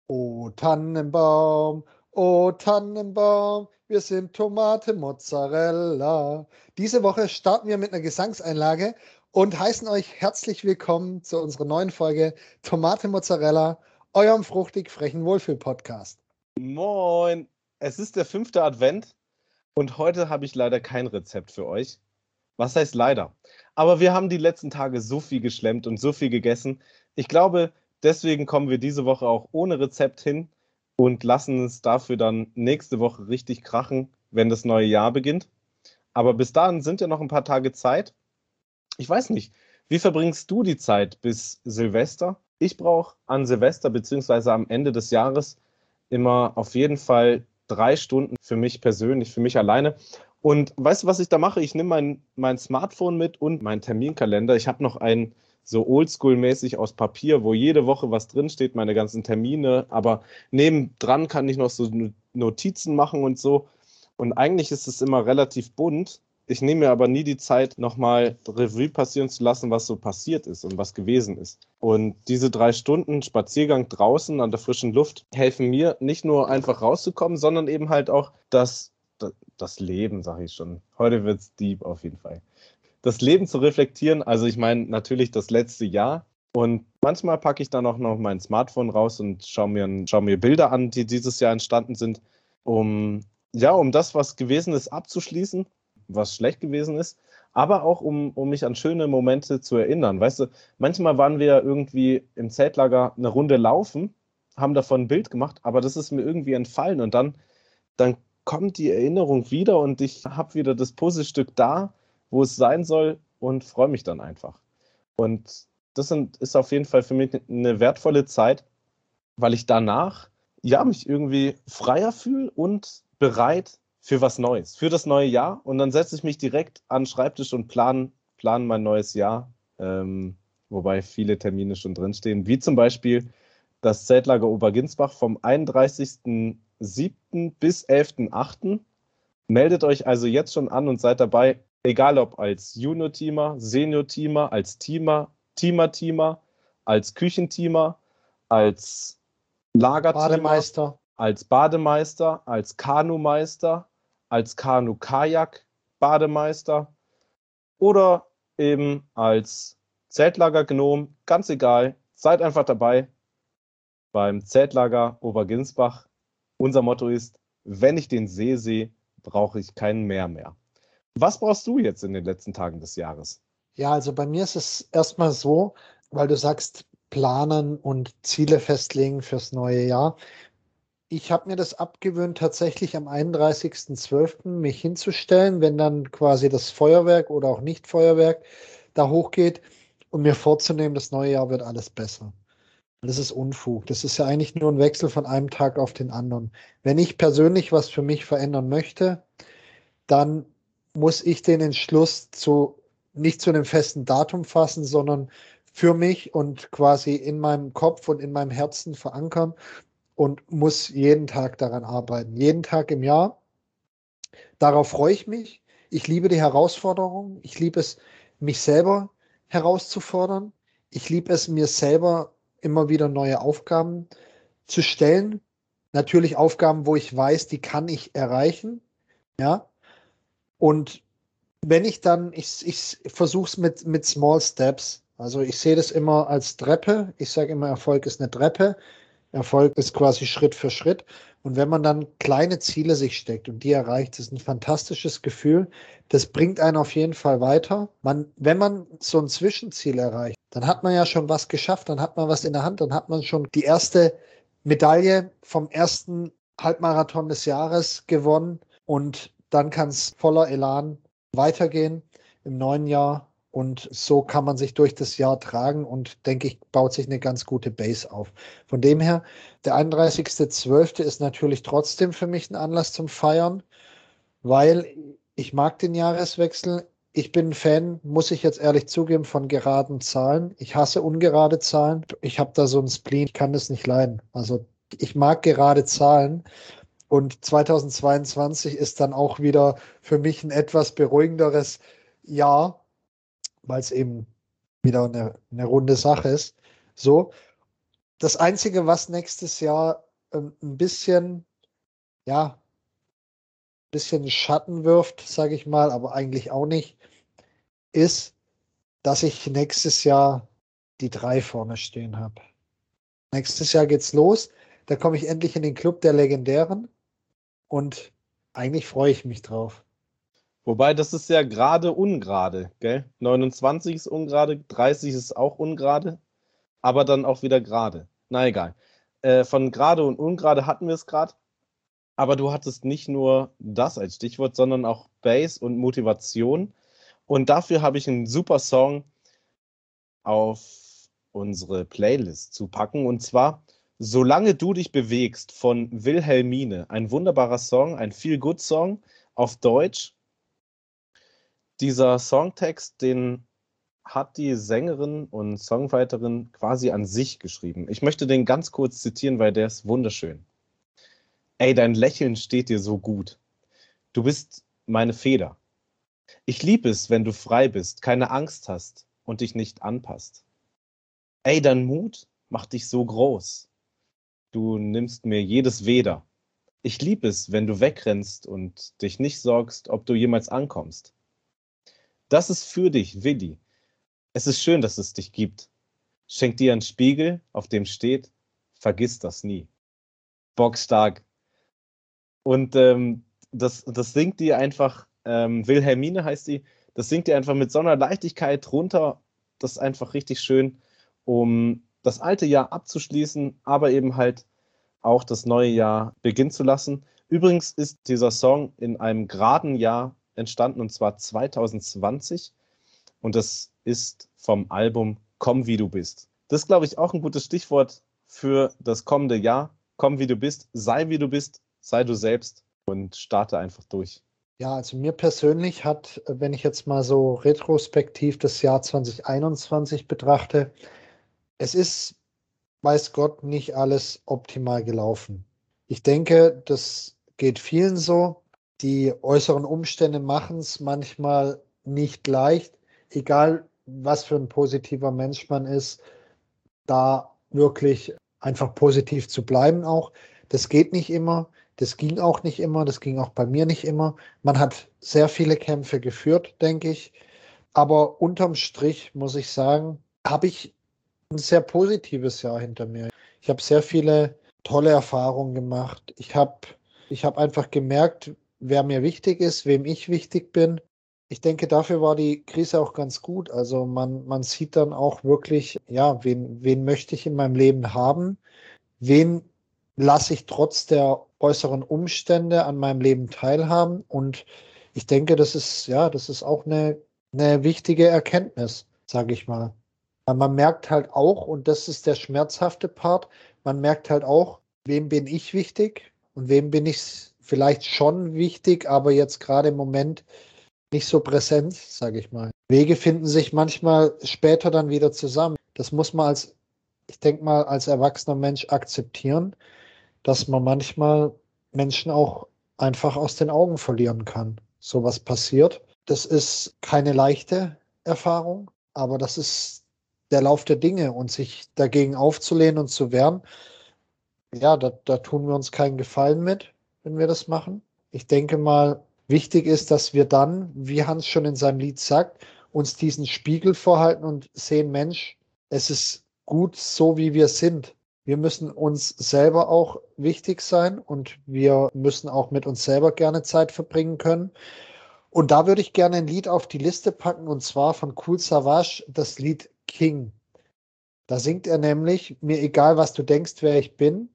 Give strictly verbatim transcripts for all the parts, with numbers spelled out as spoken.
O Tannenbaum, o Tannenbaum, wir sind Tomate Mozzarella. Diese Woche starten wir mit einer Gesangseinlage und heißen euch herzlich willkommen zu unserer neuen Folge Tomate Mozzarella, eurem fruchtig frechen Wohlfühl-Podcast. Moin, es ist der fünfte Advent und heute habe ich leider kein Rezept für euch. Was heißt leider? Aber wir haben die letzten Tage so viel geschlemmt und so viel gegessen. Ich glaube, deswegen kommen wir diese Woche auch ohne Rezept hin und lassen es dafür dann nächste Woche richtig krachen, wenn das neue Jahr beginnt. Aber bis dahin sind ja noch ein paar Tage Zeit. Ich weiß nicht, wie verbringst du die Zeit bis Silvester? Ich brauche an Silvester beziehungsweise am Ende des Jahres immer auf jeden Fall drei Stunden für mich persönlich, für mich alleine. Und weißt du, was ich da mache? Ich nehme mein, mein Smartphone mit und meinen Terminkalender. Ich habe noch einen so oldschool-mäßig aus Papier, wo jede Woche was drinsteht, meine ganzen Termine. Aber nebendran kann ich noch so Notizen machen und so. Und eigentlich ist es immer relativ bunt. Ich nehme mir aber nie die Zeit, nochmal Revue passieren zu lassen, was so passiert ist und was gewesen ist. Und diese drei Stunden Spaziergang draußen an der frischen Luft helfen mir nicht nur einfach rauszukommen, sondern eben halt auch das, das Leben, sage ich schon. Heute wird es deep auf jeden Fall. Das Leben zu reflektieren, also ich meine natürlich das letzte Jahr. Und manchmal packe ich dann auch noch mein Smartphone raus und schaue mir, schau mir Bilder an, die dieses Jahr entstanden sind, um, ja, um das, was gewesen ist, abzuschließen, was schlecht gewesen ist, aber auch um, um mich an schöne Momente zu erinnern. Weißt du, manchmal waren wir irgendwie im Zeltlager eine Runde laufen, haben davon ein Bild gemacht, aber das ist mir irgendwie entfallen und dann, dann kommt die Erinnerung wieder und ich habe wieder das Puzzlestück da, wo es sein soll und freue mich dann einfach. Und das sind, ist auf jeden Fall für mich eine wertvolle Zeit, weil ich danach ja mich irgendwie freier fühle und bereit für was Neues, für das neue Jahr. Und dann setze ich mich direkt an den Schreibtisch und plan, plan mein neues Jahr, ähm, wobei viele Termine schon drinstehen, wie zum Beispiel das Zeltlager Oberginsbach vom einunddreißigsten siebten bis elften achten Meldet euch also jetzt schon an und seid dabei, egal ob als Junior-Teamer, Senior-Teamer, als Teamer, Teamer-Teamer, als Küchenteamer, als Lagerteamer, Bademeister. als Bademeister, als Kanumeister, als Kanu-Kajak-Bademeister oder eben als Zeltlagergnom, ganz egal, seid einfach dabei beim Zeltlager Oberginsbach. Unser Motto ist, wenn ich den See sehe, brauche ich kein Meer mehr. Was brauchst du jetzt in den letzten Tagen des Jahres? Ja, also bei mir ist es erstmal so, weil du sagst, planen und Ziele festlegen fürs neue Jahr. Ich habe mir das abgewöhnt, tatsächlich am einunddreißigsten zwölften mich hinzustellen, wenn dann quasi das Feuerwerk oder auch nicht Feuerwerk da hochgeht und mir vorzunehmen, das neue Jahr wird alles besser. Das ist Unfug. Das ist ja eigentlich nur ein Wechsel von einem Tag auf den anderen. Wenn ich persönlich was für mich verändern möchte, dann muss ich den Entschluss zu, nicht zu einem festen Datum fassen, sondern für mich und quasi in meinem Kopf und in meinem Herzen verankern und muss jeden Tag daran arbeiten. Jeden Tag im Jahr. Darauf freue ich mich. Ich liebe die Herausforderung. Ich liebe es, mich selber herauszufordern. Ich liebe es, mir selber immer wieder neue Aufgaben zu stellen. Natürlich Aufgaben, wo ich weiß, die kann ich erreichen. Ja. Und wenn ich dann, ich, ich versuche es mit, mit Small Steps. Also ich sehe das immer als Treppe. Ich sage immer, Erfolg ist eine Treppe. Erfolg ist quasi Schritt für Schritt. Und wenn man dann kleine Ziele sich steckt und die erreicht, ist ein fantastisches Gefühl. Das bringt einen auf jeden Fall weiter. Man, wenn man so ein Zwischenziel erreicht, dann hat man ja schon was geschafft, dann hat man was in der Hand, dann hat man schon die erste Medaille vom ersten Halbmarathon des Jahres gewonnen und dann kann es voller Elan weitergehen im neuen Jahr. Und so kann man sich durch das Jahr tragen und, denke ich, baut sich eine ganz gute Base auf. Von dem her, der einunddreißigste zwölfte ist natürlich trotzdem für mich ein Anlass zum Feiern, weil ich mag den Jahreswechsel. Ich bin ein Fan, muss ich jetzt ehrlich zugeben, von geraden Zahlen. Ich hasse ungerade Zahlen. Ich habe da so ein Spleen, ich kann das nicht leiden. Also ich mag gerade Zahlen. Und zweitausendzweiundzwanzig ist dann auch wieder für mich ein etwas beruhigenderes Jahr, weil es eben wieder eine, eine runde Sache ist. So. Das Einzige, was nächstes Jahr ähm, ein bisschen, ja, ein bisschen Schatten wirft, sage ich mal, aber eigentlich auch nicht, ist, dass ich nächstes Jahr die drei vorne stehen habe. Nächstes Jahr geht's los. Da komme ich endlich in den Club der Legendären und eigentlich freue ich mich drauf. Wobei, das ist ja gerade ungerade, gell? neunundzwanzig ist ungerade, dreißig ist auch ungerade, aber dann auch wieder gerade. Na egal. Äh, von gerade und ungerade hatten wir es gerade, aber du hattest nicht nur das als Stichwort, sondern auch Bass und Motivation. Und dafür habe ich einen super Song auf unsere Playlist zu packen. Und zwar Solange du dich bewegst von Wilhelmine. Ein wunderbarer Song, ein Feel-Good-Song auf Deutsch. Dieser Songtext, den hat die Sängerin und Songwriterin quasi an sich geschrieben. Ich möchte den ganz kurz zitieren, weil der ist wunderschön. Ey, dein Lächeln steht dir so gut. Du bist meine Feder. Ich lieb es, wenn du frei bist, keine Angst hast und dich nicht anpasst. Ey, dein Mut macht dich so groß. Du nimmst mir jedes Weder. Ich lieb es, wenn du wegrennst und dich nicht sorgst, ob du jemals ankommst. Das ist für dich, Willi. Es ist schön, dass es dich gibt. Schenk dir einen Spiegel, auf dem steht, vergiss das nie. Bockstark. Und ähm, das, das singt die einfach, ähm, Wilhelmine heißt die, das singt die einfach mit so einer Leichtigkeit runter. Das ist einfach richtig schön, um das alte Jahr abzuschließen, aber eben halt auch das neue Jahr beginnen zu lassen. Übrigens ist dieser Song in einem geraden Jahr entstanden, und zwar zwanzig zwanzig. Und das ist vom Album Komm, wie du bist. Das ist, glaube ich, auch ein gutes Stichwort für das kommende Jahr. Komm, wie du bist, sei wie du bist, sei du selbst und starte einfach durch. Ja, also mir persönlich hat, wenn ich jetzt mal so retrospektiv das Jahr zwanzig einundzwanzig betrachte, es ist, weiß Gott, nicht alles optimal gelaufen. Ich denke, das geht vielen so. Die äußeren Umstände machen es manchmal nicht leicht, egal was für ein positiver Mensch man ist, da wirklich einfach positiv zu bleiben auch. Das geht nicht immer, das ging auch nicht immer, das ging auch bei mir nicht immer. Man hat sehr viele Kämpfe geführt, denke ich. Aber unterm Strich muss ich sagen, habe ich ein sehr positives Jahr hinter mir. Ich habe sehr viele tolle Erfahrungen gemacht. Ich habe ich hab einfach gemerkt, wer mir wichtig ist, wem ich wichtig bin. Ich denke, dafür war die Krise auch ganz gut. Also man, man sieht dann auch wirklich, ja, wen, wen möchte ich in meinem Leben haben? Wen lasse ich trotz der äußeren Umstände an meinem Leben teilhaben? Und ich denke, das ist, ja, das ist auch eine, eine wichtige Erkenntnis, sage ich mal. Weil man merkt halt auch, und das ist der schmerzhafte Part, man merkt halt auch, wem bin ich wichtig und wem bin ich vielleicht schon wichtig, aber jetzt gerade im Moment nicht so präsent, sage ich mal. Wege finden sich manchmal später dann wieder zusammen. Das muss man als, ich denke mal, als erwachsener Mensch akzeptieren, dass man manchmal Menschen auch einfach aus den Augen verlieren kann. So was passiert. Das ist keine leichte Erfahrung, aber das ist der Lauf der Dinge und sich dagegen aufzulehnen und zu wehren, ja, da, da tun wir uns keinen Gefallen mit, wenn wir das machen. Ich denke mal, wichtig ist, dass wir dann, wie Hans schon in seinem Lied sagt, uns diesen Spiegel vorhalten und sehen, Mensch, es ist gut so, wie wir sind. Wir müssen uns selber auch wichtig sein und wir müssen auch mit uns selber gerne Zeit verbringen können. Und da würde ich gerne ein Lied auf die Liste packen, und zwar von Kool Savas, das Lied King. Da singt er nämlich, mir egal, was du denkst, wer ich bin.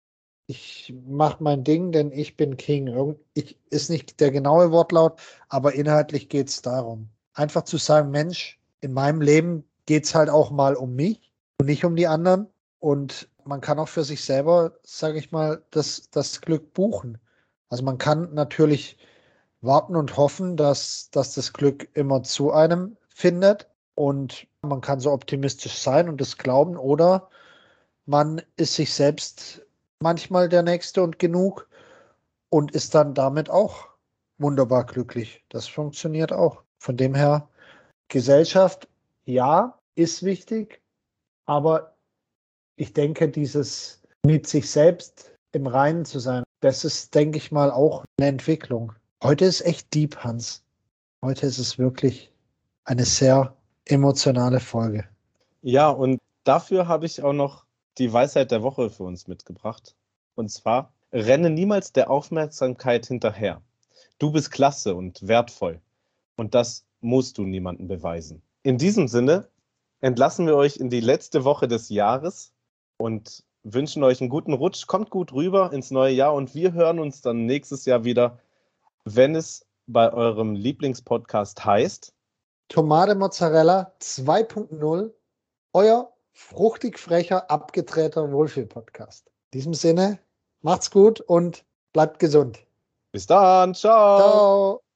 Ich mache mein Ding, denn ich bin King. Irgend, ich, ist nicht der genaue Wortlaut, aber inhaltlich geht es darum. Einfach zu sagen, Mensch, in meinem Leben geht es halt auch mal um mich und nicht um die anderen. Und man kann auch für sich selber, sage ich mal, das, das Glück buchen. Also man kann natürlich warten und hoffen, dass, dass das Glück immer zu einem findet. Und man kann so optimistisch sein und das glauben, oder man ist sich selbst manchmal der Nächste und genug und ist dann damit auch wunderbar glücklich. Das funktioniert auch. Von dem her, Gesellschaft, ja, ist wichtig, aber ich denke, dieses mit sich selbst im Reinen zu sein, das ist, denke ich mal, auch eine Entwicklung. Heute ist echt deep, Hans. Heute ist es wirklich eine sehr emotionale Folge. Ja, und dafür habe ich auch noch die Weisheit der Woche für uns mitgebracht. Und zwar, renne niemals der Aufmerksamkeit hinterher. Du bist klasse und wertvoll. Und das musst du niemandem beweisen. In diesem Sinne entlassen wir euch in die letzte Woche des Jahres und wünschen euch einen guten Rutsch. Kommt gut rüber ins neue Jahr und wir hören uns dann nächstes Jahr wieder, wenn es bei eurem Lieblingspodcast heißt Tomate Mozzarella zwei Punkt null, euer fruchtig frecher, abgedrehter Wohlfühl-Podcast. In diesem Sinne, macht's gut und bleibt gesund. Bis dann, ciao! Ciao!